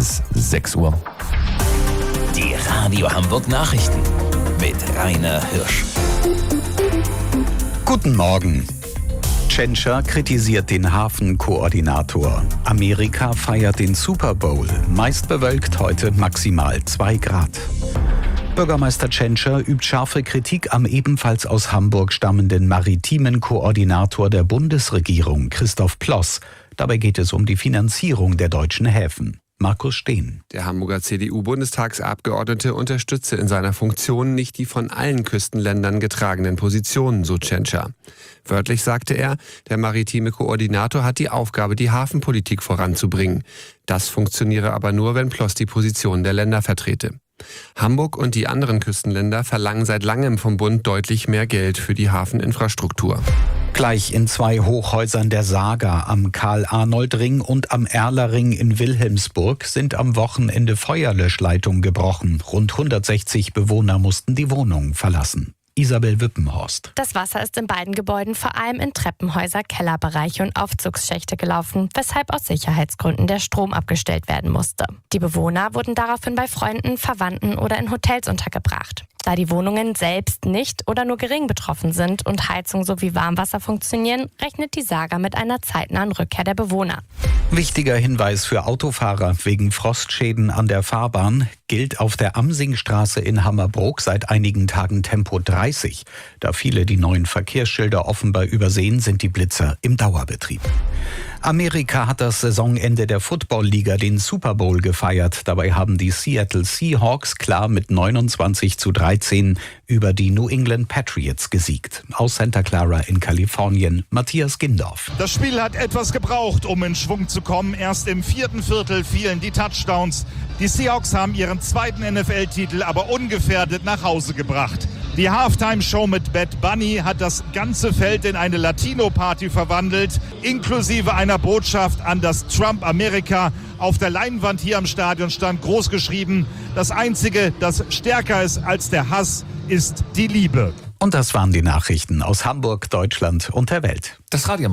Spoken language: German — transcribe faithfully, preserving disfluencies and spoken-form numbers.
ist sechs Uhr. Die Radio Hamburg Nachrichten mit Rainer Hirsch. Guten Morgen. Tschentscher kritisiert den Hafenkoordinator. Amerika feiert den Super Bowl. Meist bewölkt, heute maximal zwei Grad. Bürgermeister Tschentscher übt scharfe Kritik am ebenfalls aus Hamburg stammenden maritimen Koordinator der Bundesregierung, Christoph Ploss. Dabei geht es um die Finanzierung der deutschen Häfen. Markus Steen. Der Hamburger C D U-Bundestagsabgeordnete unterstütze in seiner Funktion nicht die von allen Küstenländern getragenen Positionen, so Tschentscher. Wörtlich sagte er, der maritime Koordinator hat die Aufgabe, die Hafenpolitik voranzubringen. Das funktioniere aber nur, wenn Ploss die Position der Länder vertrete. Hamburg und die anderen Küstenländer verlangen seit langem vom Bund deutlich mehr Geld für die Hafeninfrastruktur. Gleich in zwei Hochhäusern der Saga am Karl-Arnold-Ring und am Erler-Ring in Wilhelmsburg sind am Wochenende Feuerlöschleitungen gebrochen. Rund hundertsechzig Bewohner mussten die Wohnung verlassen. Isabel Wippenhorst. Das Wasser ist in beiden Gebäuden vor allem in Treppenhäuser, Kellerbereiche und Aufzugsschächte gelaufen, weshalb aus Sicherheitsgründen der Strom abgestellt werden musste. Die Bewohner wurden daraufhin bei Freunden, Verwandten oder in Hotels untergebracht. Da die Wohnungen selbst nicht oder nur gering betroffen sind und Heizung sowie Warmwasser funktionieren, rechnet die Saga mit einer zeitnahen Rückkehr der Bewohner. Wichtiger Hinweis für Autofahrer: Wegen Frostschäden an der Fahrbahn gilt auf der Amsingstraße in Hammerbrook seit einigen Tagen Tempo dreißig. Da viele die neuen Verkehrsschilder offenbar übersehen, sind die Blitzer im Dauerbetrieb. Amerika hat das Saisonende der Football-Liga, den Super Bowl, gefeiert. Dabei haben die Seattle Seahawks klar mit neunundzwanzig zu dreizehn über die New England Patriots gesiegt. Aus Santa Clara in Kalifornien, Matthias Gindorf. Das Spiel hat etwas gebraucht, um in Schwung zu kommen. Erst im vierten Viertel fielen die Touchdowns. Die Seahawks haben ihren zweiten N F L-Titel aber ungefährdet nach Hause gebracht. Die Halftime-Show mit Bad Bunny hat das ganze Feld in eine Latino-Party verwandelt, inklusive einer Botschaft an das Trump-Amerika. Auf der Leinwand hier am Stadion stand groß geschrieben: Das Einzige, das stärker ist als der Hass, ist die Liebe. Und das waren die Nachrichten aus Hamburg, Deutschland und der Welt. Das Radio